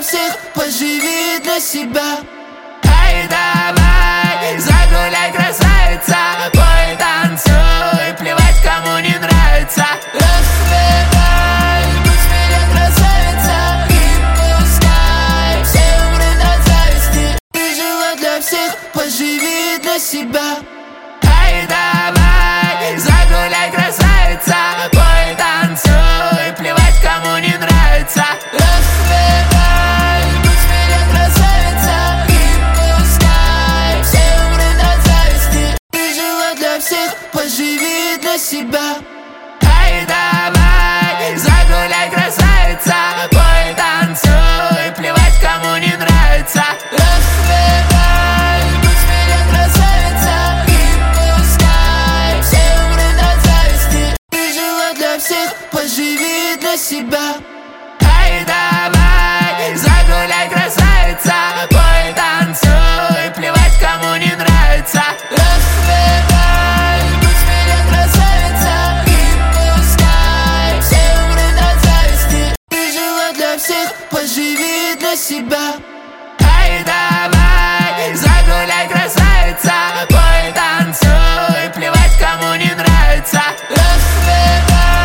всех, поживи для себя. Ай, давай, загуляй, красавица, пой, танцуй, плевать, кому не нравится. Расцветай, будь меня, красавица, и пускай все умрут от зависти. Ты жила для всех, поживи для себя. Ай, давай, загуляй, красавица, пой, танцуй, плевать, кому не нравится. Расцветай, будь меня, красавица, и пускай все умрут от зависти. Ты жила для всех, поживи для себя. Ай, давай, загуляй, красавица, пой, танцуй, плевать, кому не нравится. Расцветай, будь меня, красавица, и пускай все умрут от зависти. Ты жила для всех, поживи для себя. Ай, давай, загуляй, красавица, пой, танцуй, плевать, кому не нравится. Расцветай, будь меня, красавица, и пускай все умрут от зависти. Ты жила для всех, поживи для себя.